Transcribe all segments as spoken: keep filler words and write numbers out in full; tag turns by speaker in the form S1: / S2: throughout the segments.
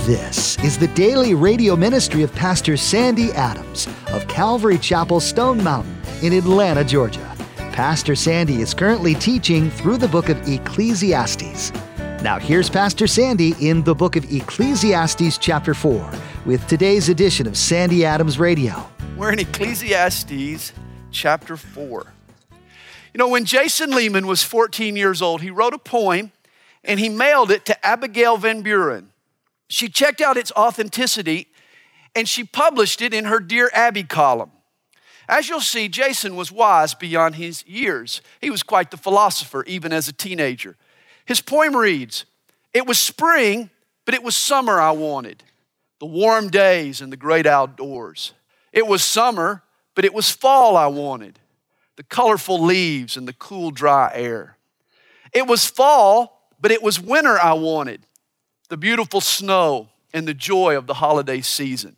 S1: This is the daily radio ministry of Pastor Sandy Adams of Calvary Chapel, Stone Mountain in Atlanta, Georgia. Pastor Sandy is currently teaching through the book of Ecclesiastes. Now here's Pastor Sandy in the book of Ecclesiastes chapter four with today's edition of Sandy Adams Radio.
S2: We're in Ecclesiastes chapter four. You know, when Jason Lehman was fourteen years old, he wrote a poem and he mailed it to Abigail Van Buren. She checked out its authenticity and she published it in her Dear Abby column. As you'll see, Jason was wise beyond his years. He was quite the philosopher, even as a teenager. His poem reads, "It was spring, but it was summer I wanted, the warm days and the great outdoors. It was summer, but it was fall I wanted, the colorful leaves and the cool, dry air. It was fall, but it was winter I wanted, the beautiful snow and the joy of the holiday season.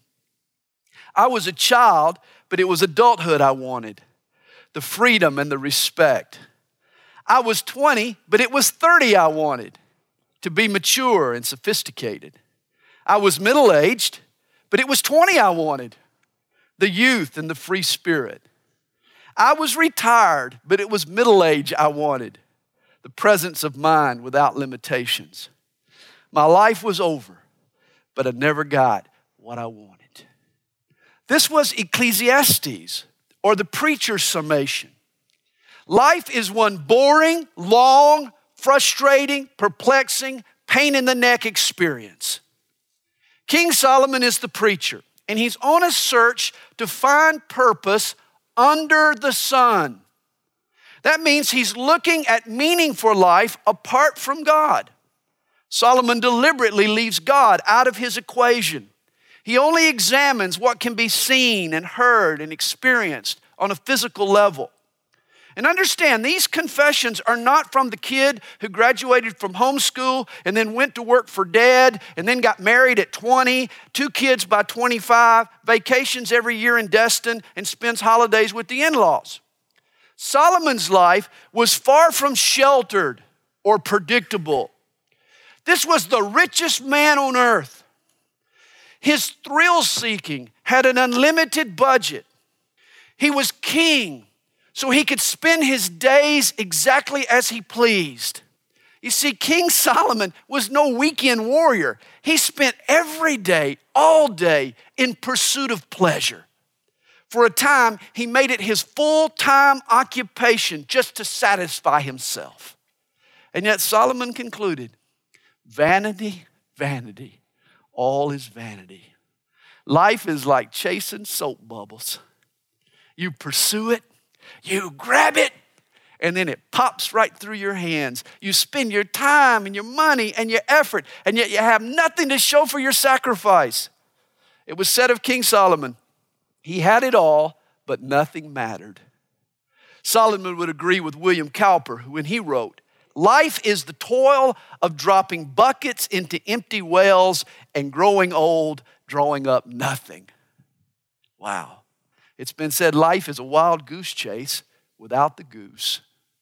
S2: I was a child, but it was adulthood I wanted, the freedom and the respect. I was twenty, but it was thirty I wanted, to be mature and sophisticated. I was middle-aged, but it was twenty I wanted, the youth and the free spirit. I was retired, but it was middle age I wanted, the presence of mind without limitations. My life was over, but I never got what I wanted." This was Ecclesiastes, or the preacher's summation. Life is one boring, long, frustrating, perplexing, pain in the neck experience. King Solomon is the preacher, and he's on a search to find purpose under the sun. That means he's looking at meaning for life apart from God. Solomon deliberately leaves God out of his equation. He only examines what can be seen and heard and experienced on a physical level. And understand, these confessions are not from the kid who graduated from homeschool and then went to work for dad and then got married at twenty, two kids by twenty-five, vacations every year in Destin, and spends holidays with the in-laws. Solomon's life was far from sheltered or predictable. This was the richest man on earth. His thrill-seeking had an unlimited budget. He was king, so he could spend his days exactly as he pleased. You see, King Solomon was no weekend warrior. He spent every day, all day, in pursuit of pleasure. For a time, he made it his full-time occupation just to satisfy himself. And yet Solomon concluded, "Vanity, vanity, all is vanity. Life is like chasing soap bubbles. You pursue it, you grab it, and then it pops right through your hands. You spend your time and your money and your effort, and yet you have nothing to show for your sacrifice." It was said of King Solomon, he had it all, but nothing mattered. Solomon would agree with William Cowper when he wrote, "Life is the toil of dropping buckets into empty wells and growing old, drawing up nothing." Wow. It's been said life is a wild goose chase without the goose.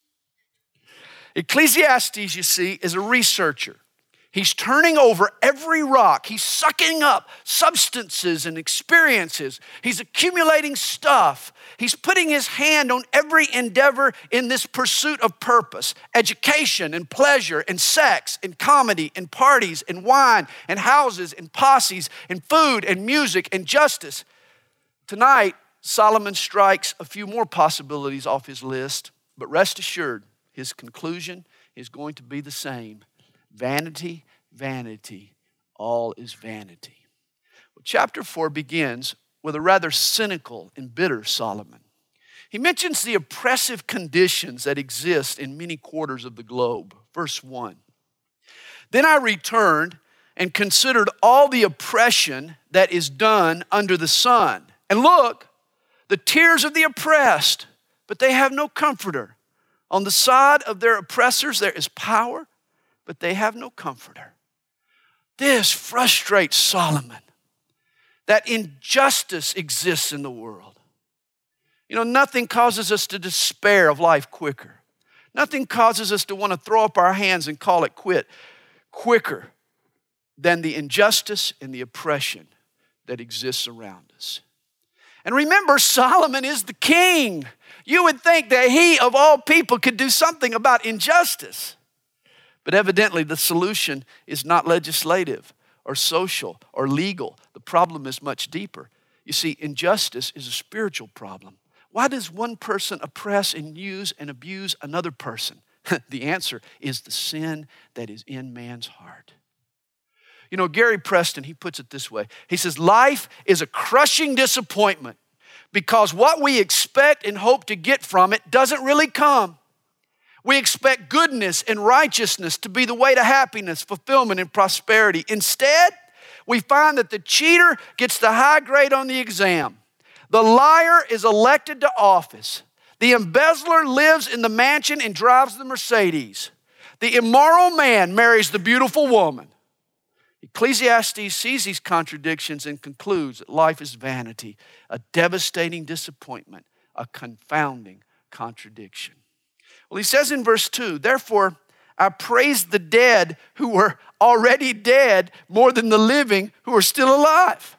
S2: Ecclesiastes, you see, is a researcher. He's turning over every rock. He's sucking up substances and experiences. He's accumulating stuff. He's putting his hand on every endeavor in this pursuit of purpose, education and pleasure and sex and comedy and parties and wine and houses and posses and food and music and justice. Tonight, Solomon strikes a few more possibilities off his list, but rest assured, his conclusion is going to be the same. Vanity, vanity, all is vanity. Well, chapter four begins with a rather cynical and bitter Solomon. He mentions the oppressive conditions that exist in many quarters of the globe. Verse one, "Then I returned and considered all the oppression that is done under the sun. And look, the tears of the oppressed, but they have no comforter. On the side of their oppressors there is power, but they have no comforter." This frustrates Solomon, that injustice exists in the world. You know, nothing causes us to despair of life quicker. Nothing causes us to want to throw up our hands and call it quit quicker than the injustice and the oppression that exists around us. And remember, Solomon is the king. You would think that he, of all people, could do something about injustice. But evidently, the solution is not legislative or social or legal. The problem is much deeper. You see, injustice is a spiritual problem. Why does one person oppress and use and abuse another person? The answer is the sin that is in man's heart. You know, Gary Preston, he puts it this way. He says, life is a crushing disappointment because what we expect and hope to get from it doesn't really come. We expect goodness and righteousness to be the way to happiness, fulfillment, and prosperity. Instead, we find that the cheater gets the high grade on the exam. The liar is elected to office. The embezzler lives in the mansion and drives the Mercedes. The immoral man marries the beautiful woman. Ecclesiastes sees these contradictions and concludes that life is vanity, a devastating disappointment, a confounding contradiction. Well, he says in verse two, therefore, I praise the dead who were already dead more than the living who are still alive.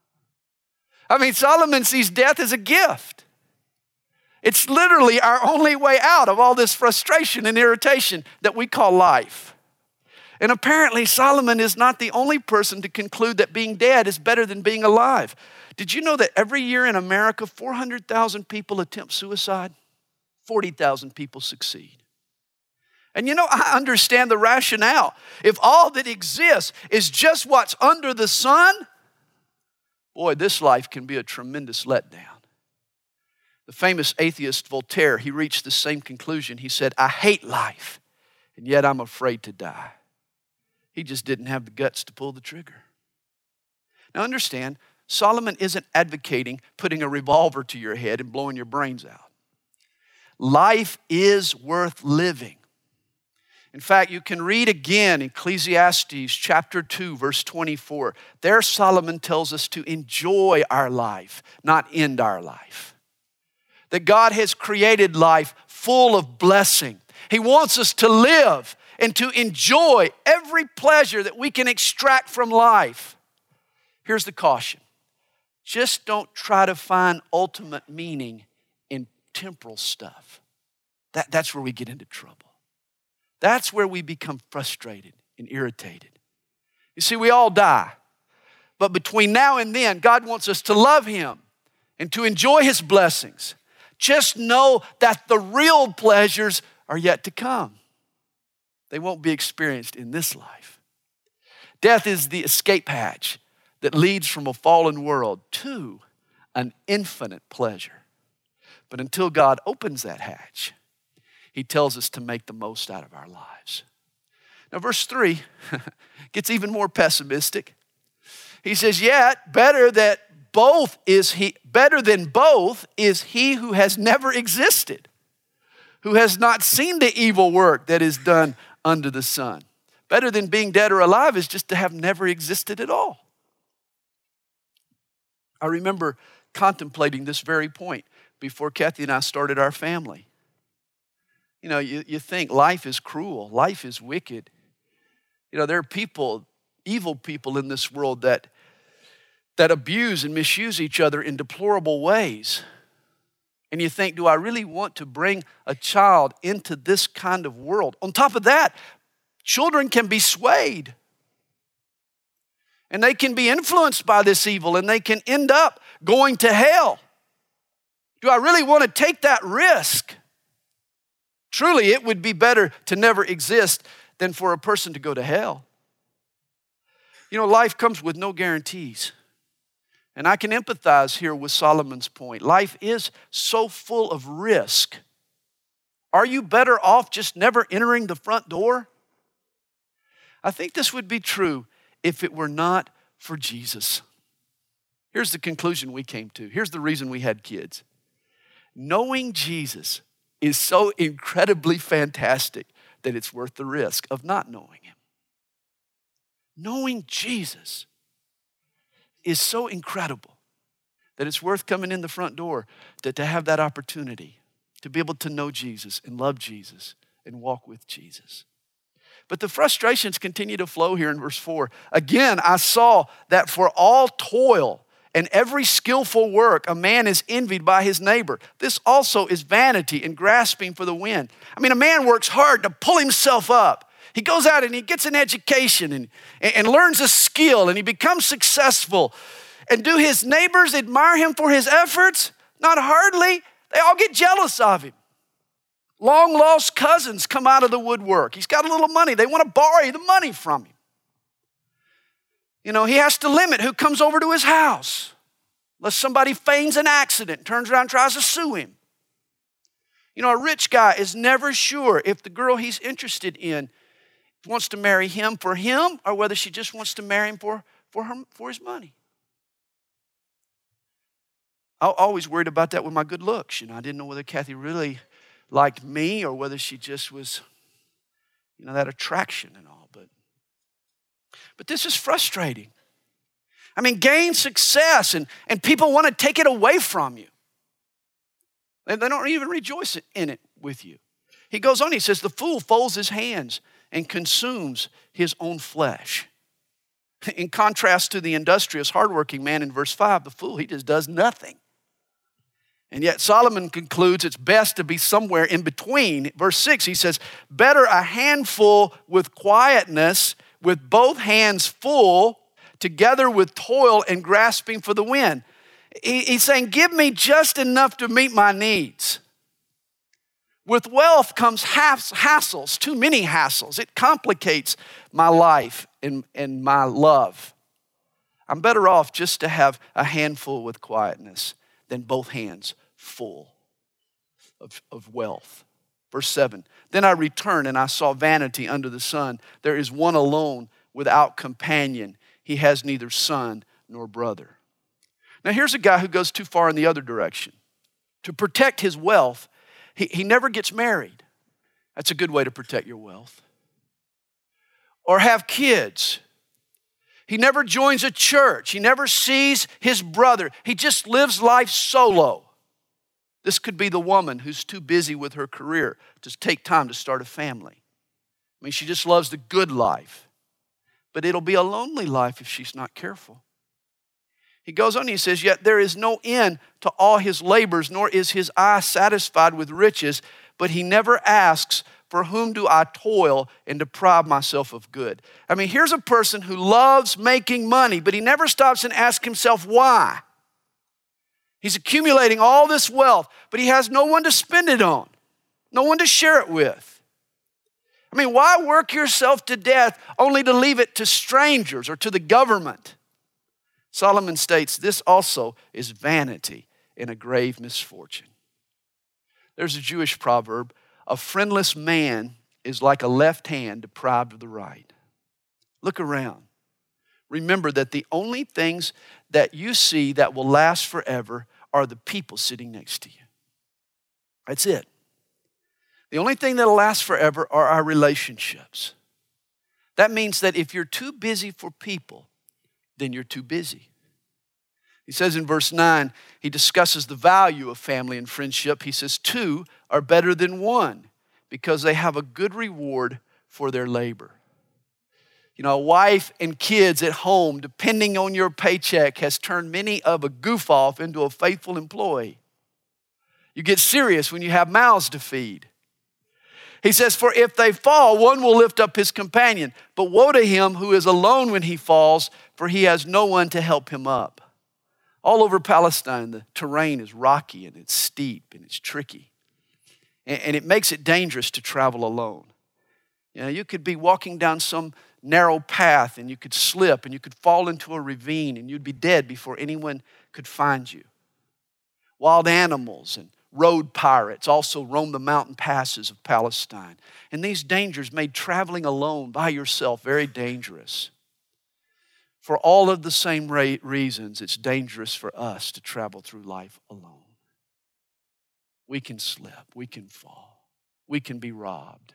S2: I mean, Solomon sees death as a gift. It's literally our only way out of all this frustration and irritation that we call life. And apparently, Solomon is not the only person to conclude that being dead is better than being alive. Did you know that every year in America, four hundred thousand people attempt suicide? forty thousand people succeed. And you know, I understand the rationale. If all that exists is just what's under the sun, boy, this life can be a tremendous letdown. The famous atheist Voltaire, he reached the same conclusion. He said, I hate life, and yet I'm afraid to die. He just didn't have the guts to pull the trigger. Now understand, Solomon isn't advocating putting a revolver to your head and blowing your brains out. Life is worth living. In fact, you can read again Ecclesiastes chapter two, verse twenty-four. There Solomon tells us to enjoy our life, not end our life. That God has created life full of blessing. He wants us to live and to enjoy every pleasure that we can extract from life. Here's the caution. Just don't try to find ultimate meaning in temporal stuff. That, that's where we get into trouble. That's where we become frustrated and irritated. You see, we all die. But between now and then, God wants us to love Him and to enjoy His blessings. Just know that the real pleasures are yet to come. They won't be experienced in this life. Death is the escape hatch that leads from a fallen world to an infinite pleasure. But until God opens that hatch, He tells us to make the most out of our lives. Now, verse three gets even more pessimistic. He says, yet better that both is he, better than both is he who has never existed, who has not seen the evil work that is done under the sun. Better than being dead or alive is just to have never existed at all. I remember contemplating this very point before Kathy and I started our family. You know, you, you think life is cruel, life is wicked. You know, there are people, evil people in this world that, that abuse and misuse each other in deplorable ways. And you think, do I really want to bring a child into this kind of world? On top of that, children can be swayed. And they can be influenced by this evil and they can end up going to hell. Do I really want to take that risk? Truly, it would be better to never exist than for a person to go to hell. You know, life comes with no guarantees. And I can empathize here with Solomon's point. Life is so full of risk. Are you better off just never entering the front door? I think this would be true if it were not for Jesus. Here's the conclusion we came to. Here's the reason we had kids. Knowing Jesus is so incredibly fantastic that it's worth the risk of not knowing Him. Knowing Jesus is so incredible that it's worth coming in the front door to, to have that opportunity to be able to know Jesus and love Jesus and walk with Jesus. But the frustrations continue to flow here in verse four. Again, I saw that for all toil and every skillful work, a man is envied by his neighbor. This also is vanity and grasping for the wind. I mean, a man works hard to pull himself up. He goes out and he gets an education and, and learns a skill and he becomes successful. And do his neighbors admire him for his efforts? Not hardly. They all get jealous of him. Long lost cousins come out of the woodwork. He's got a little money. They want to borrow the money from him. You know, he has to limit who comes over to his house. Unless somebody feigns an accident, turns around and tries to sue him. You know, a rich guy is never sure if the girl he's interested in wants to marry him for him or whether she just wants to marry him for, for, her, for his money. I always worried about that with my good looks. You know, I didn't know whether Kathy really liked me or whether she just was, you know, that attraction and all. But, but this is frustrating. I mean, gain success and, and people want to take it away from you. And they don't even rejoice in it with you. He goes on, he says, the fool folds his hands and consumes his own flesh. In contrast to the industrious, hardworking man in verse five, the fool, he just does nothing. And yet Solomon concludes it's best to be somewhere in between. Verse six, he says, better a handful with quietness, with both hands full, together with toil and grasping for the wind. He's saying, give me just enough to meet my needs. With wealth comes hassles, too many hassles. It complicates my life and, and my love. I'm better off just to have a handful with quietness than both hands full of, of wealth. Verse seven, then I returned and I saw vanity under the sun. There is one alone without companion. He has neither son nor brother. Now here's a guy who goes too far in the other direction. To protect his wealth, he, he never gets married. That's a good way to protect your wealth. Or have kids. He never joins a church. He never sees his brother. He just lives life solo. This could be the woman who's too busy with her career to take time to start a family. I mean, she just loves the good life. But it'll be a lonely life if she's not careful. He goes on and he says, yet there is no end to all his labors, nor is his eye satisfied with riches, but he never asks, for whom do I toil and deprive myself of good? I mean, here's a person who loves making money, but he never stops and asks himself why. He's accumulating all this wealth, but he has no one to spend it on, no one to share it with. I mean, why work yourself to death only to leave it to strangers or to the government? Solomon states this also is vanity and a grave misfortune. There's a Jewish proverb, a friendless man is like a left hand deprived of the right. Look around. Remember that the only things that you see that will last forever are the people sitting next to you. That's it. The only thing that'll last forever are our relationships. That means that if you're too busy for people, then you're too busy. He says in verse nine, he discusses the value of family and friendship. He says, two are better than one because they have a good reward for their labor. You know, a wife and kids at home, depending on your paycheck, has turned many of a goof-off into a faithful employee. You get serious when you have mouths to feed. He says, for if they fall, one will lift up his companion. But woe to him who is alone when he falls, for he has no one to help him up. All over Palestine, the terrain is rocky and it's steep and it's tricky. And it makes it dangerous to travel alone. You know, you could be walking down some narrow path and you could slip and you could fall into a ravine and you'd be dead before anyone could find you. Wild animals and road pirates also roam the mountain passes of Palestine. And these dangers made traveling alone by yourself very dangerous. For all of the same reasons, it's dangerous for us to travel through life alone. We can slip, we can fall, we can be robbed.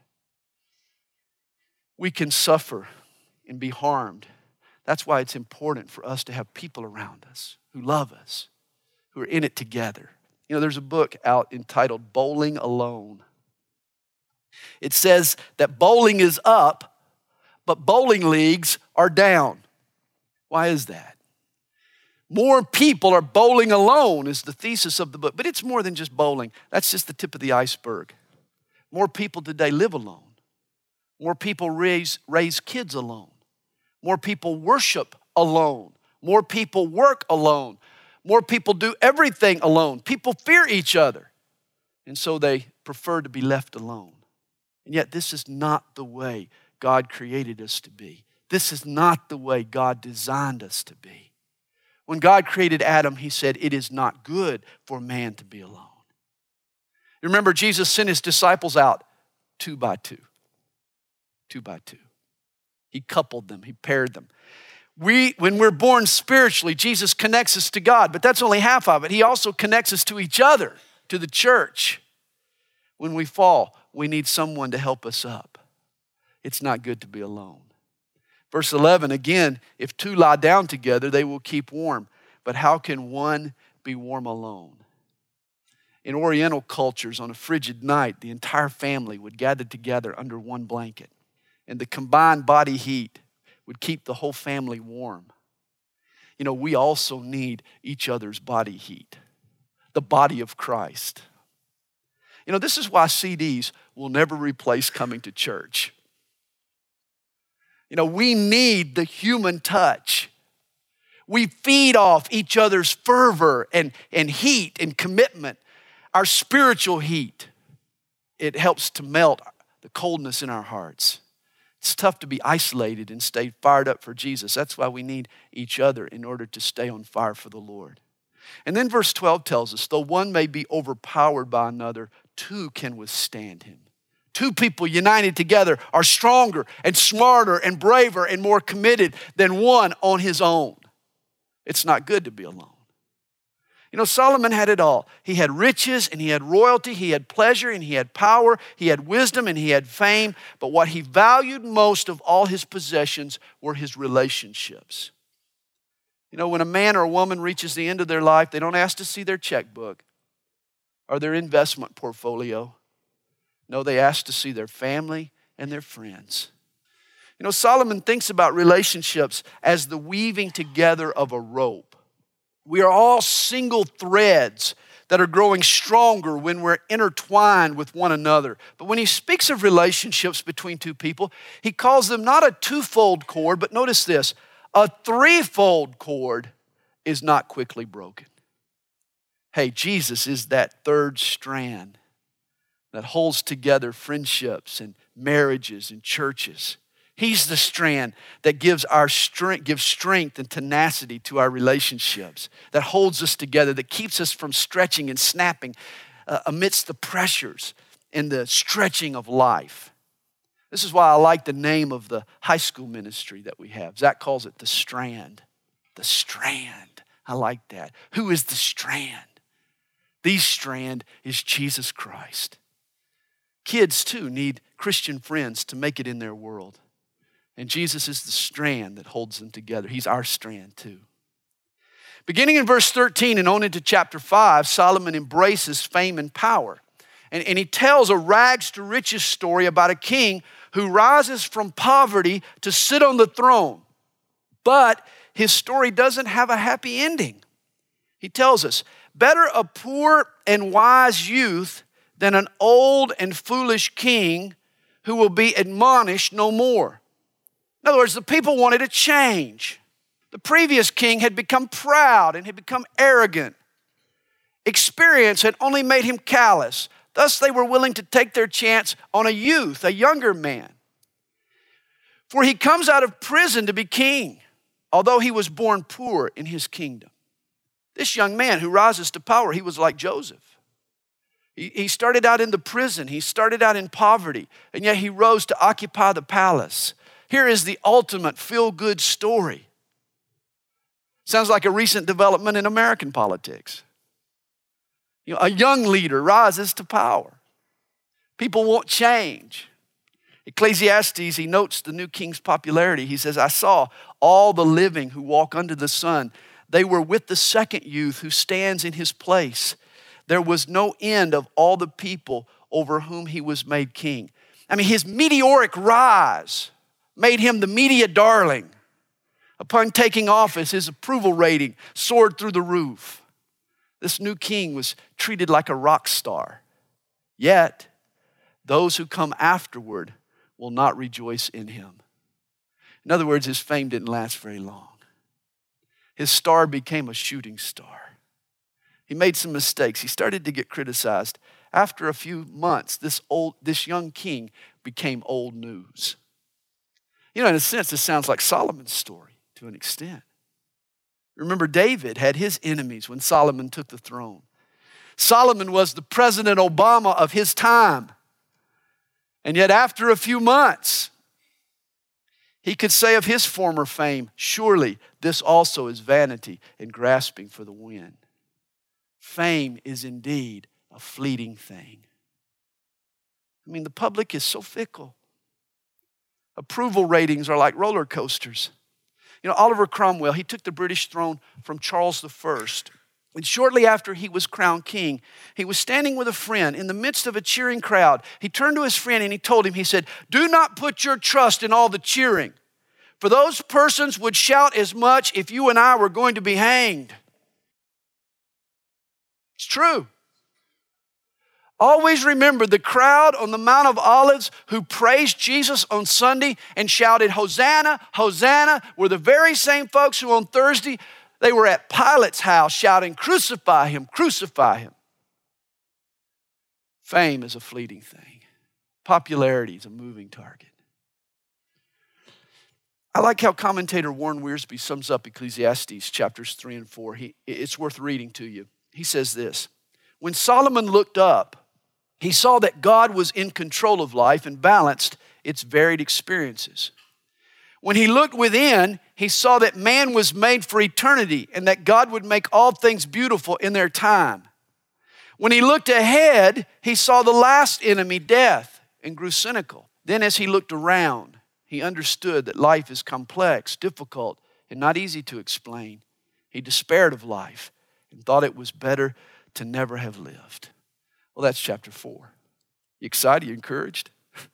S2: We can suffer and be harmed. That's why it's important for us to have people around us who love us, who are in it together. You know, there's a book out entitled Bowling Alone. It says that bowling is up, but bowling leagues are down. Why is that? More people are bowling alone is the thesis of the book. But it's more than just bowling. That's just the tip of the iceberg. More people today live alone. More people raise, raise kids alone. More people worship alone. More people work alone. More people do everything alone. People fear each other. And so they prefer to be left alone. And yet this is not the way God created us to be. This is not the way God designed us to be. When God created Adam, he said, it is not good for man to be alone. You remember Jesus sent his disciples out two by two. Two by two. He coupled them, he paired them. We, when we're born spiritually, Jesus connects us to God, but that's only half of it. He also connects us to each other, to the church. When we fall, we need someone to help us up. It's not good to be alone. Verse eleven, again, if two lie down together, they will keep warm. But how can one be warm alone? In Oriental cultures, on a frigid night, the entire family would gather together under one blanket. And the combined body heat would keep the whole family warm. You know, we also need each other's body heat. The body of Christ. You know, this is why C Ds will never replace coming to church. You know, we need the human touch. We feed off each other's fervor and, and heat and commitment. Our spiritual heat. It helps to melt the coldness in our hearts. It's tough to be isolated and stay fired up for Jesus. That's why we need each other in order to stay on fire for the Lord. And then verse twelve tells us, though one may be overpowered by another, two can withstand him. Two people united together are stronger and smarter and braver and more committed than one on his own. It's not good to be alone. You know, Solomon had it all. He had riches and he had royalty, he had pleasure and he had power, he had wisdom and he had fame. But what he valued most of all his possessions were his relationships. You know, when a man or a woman reaches the end of their life, they don't ask to see their checkbook or their investment portfolio. No, they ask to see their family and their friends. You know, Solomon thinks about relationships as the weaving together of a rope. We are all single threads that are growing stronger when we're intertwined with one another. But when he speaks of relationships between two people, he calls them not a twofold cord, but notice this, a threefold cord is not quickly broken. Hey, Jesus is that third strand that holds together friendships and marriages and churches. He's the strand that gives our strength, gives strength and tenacity to our relationships, that holds us together, that keeps us from stretching and snapping uh, amidst the pressures and the stretching of life. This is why I like the name of the high school ministry that we have. Zach calls it the Strand. The Strand. I like that. Who is the Strand? The Strand is Jesus Christ. Kids, too, need Christian friends to make it in their world. And Jesus is the strand that holds them together. He's our strand too. Beginning in verse thirteen and on into chapter five, Solomon embraces fame and power. And, and he tells a rags to riches story about a king who rises from poverty to sit on the throne. But his story doesn't have a happy ending. He tells us, better a poor and wise youth than an old and foolish king who will be admonished no more. In other words, the people wanted a change. The previous king had become proud and had become arrogant. Experience had only made him callous. Thus, they were willing to take their chance on a youth, a younger man. For he comes out of prison to be king, although he was born poor in his kingdom. This young man who rises to power, he was like Joseph. He, he started out in the prison. He started out in poverty, and yet he rose to occupy the palace. Here is the ultimate feel-good story. Sounds like a recent development in American politics. You know, a young leader rises to power. People want change. Ecclesiastes, he notes the new king's popularity. He says, I saw all the living who walk under the sun. They were with the second youth who stands in his place. There was no end of all the people over whom he was made king. I mean, his meteoric rise made him the media darling. Upon taking office, his approval rating soared through the roof. This new king was treated like a rock star. Yet, those who come afterward will not rejoice in him. In other words, his fame didn't last very long. His star became a shooting star. He made some mistakes. He started to get criticized. After a few months, this old, this young king became old news. You know, in a sense, this sounds like Solomon's story to an extent. Remember, David had his enemies when Solomon took the throne. Solomon was the President Obama of his time. And yet after a few months, he could say of his former fame, surely this also is vanity and grasping for the wind. Fame is indeed a fleeting thing. I mean, the public is so fickle. Approval ratings are like roller coasters. You know, Oliver Cromwell, he took the British throne from Charles the First. And shortly after he was crowned king, he was standing with a friend in the midst of a cheering crowd. He turned to his friend and he told him, he said, "Do not put your trust in all the cheering, for those persons would shout as much if you and I were going to be hanged." It's true. Always remember the crowd on the Mount of Olives who praised Jesus on Sunday and shouted, "Hosanna, Hosanna," were the very same folks who on Thursday, they were at Pilate's house shouting, "Crucify him, crucify him." Fame is a fleeting thing. Popularity is a moving target. I like how commentator Warren Wiersbe sums up Ecclesiastes chapters three and four. He, it's worth reading to you. He says this, "When Solomon looked up, he saw that God was in control of life and balanced its varied experiences. When he looked within, he saw that man was made for eternity and that God would make all things beautiful in their time. When he looked ahead, he saw the last enemy, death, and grew cynical. Then as he looked around, he understood that life is complex, difficult, and not easy to explain. He despaired of life and thought it was better to never have lived." Well, that's chapter four. You excited? You encouraged?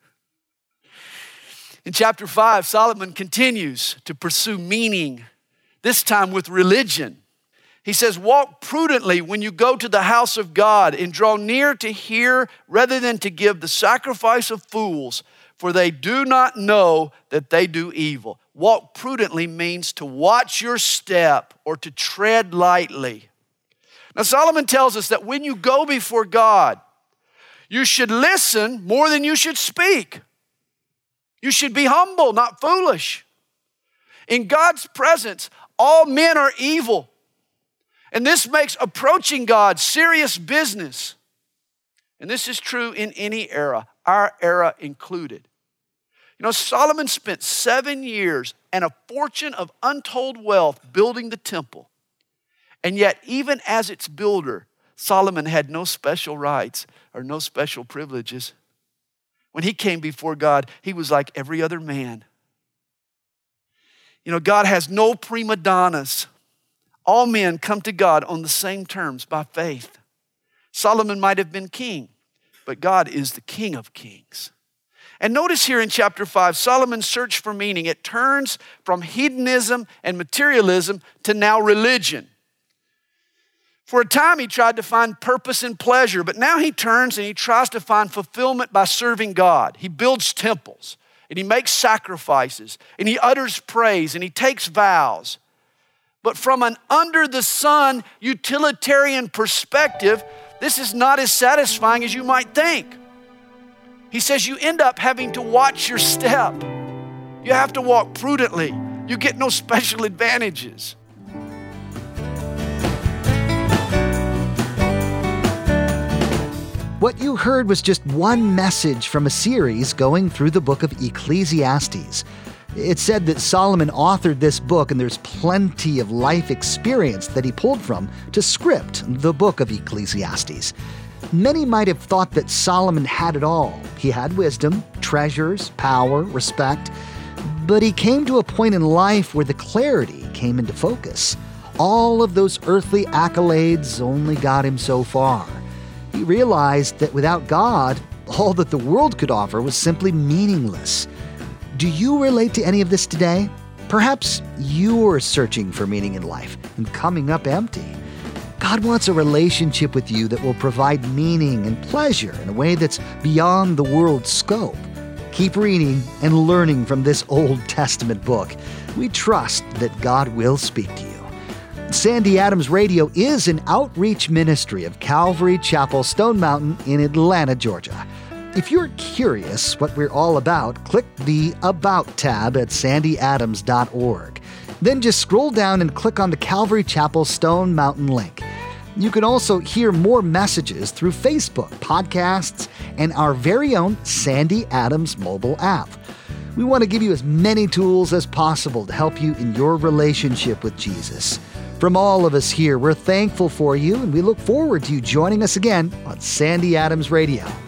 S2: In chapter five, Solomon continues to pursue meaning, this time with religion. He says, "Walk prudently when you go to the house of God and draw near to hear rather than to give the sacrifice of fools, for they do not know that they do evil." Walk prudently means to watch your step or to tread lightly. Now, Solomon tells us that when you go before God, you should listen more than you should speak. You should be humble, not foolish. In God's presence, all men are evil. And this makes approaching God serious business. And this is true in any era, our era included. You know, Solomon spent seven years and a fortune of untold wealth building the temple. And yet, even as its builder, Solomon had no special rights or no special privileges. When he came before God, he was like every other man. You know, God has no prima donnas. All men come to God on the same terms by faith. Solomon might have been king, but God is the King of kings. And notice here in chapter five, Solomon's search for meaning, it turns from hedonism and materialism to now religion. For a time, he tried to find purpose and pleasure, but now he turns and he tries to find fulfillment by serving God. He builds temples, and he makes sacrifices, and he utters praise, and he takes vows. But from an under-the-sun utilitarian perspective, this is not as satisfying as you might think. He says you end up having to watch your step. You have to walk prudently. You get no special advantages.
S1: What you heard was just one message from a series going through the book of Ecclesiastes. It's said that Solomon authored this book, and there's plenty of life experience that he pulled from to script the book of Ecclesiastes. Many might have thought that Solomon had it all. He had wisdom, treasures, power, respect. But he came to a point in life where the clarity came into focus. All of those earthly accolades only got him so far. He realized that without God, all that the world could offer was simply meaningless. Do you relate to any of this today? Perhaps you're searching for meaning in life and coming up empty. God wants a relationship with you that will provide meaning and pleasure in a way that's beyond the world's scope. Keep reading and learning from this Old Testament book. We trust that God will speak to you. Sandy Adams Radio is an outreach ministry of Calvary Chapel, Stone Mountain in Atlanta, Georgia. If you're curious what we're all about, click the About tab at sandy adams dot org. Then just scroll down and click on the Calvary Chapel Stone Mountain link. You can also hear more messages through Facebook, podcasts, and our very own Sandy Adams mobile app. We want to give you as many tools as possible to help you in your relationship with Jesus. From all of us here, we're thankful for you, and we look forward to you joining us again on Sandy Adams Radio.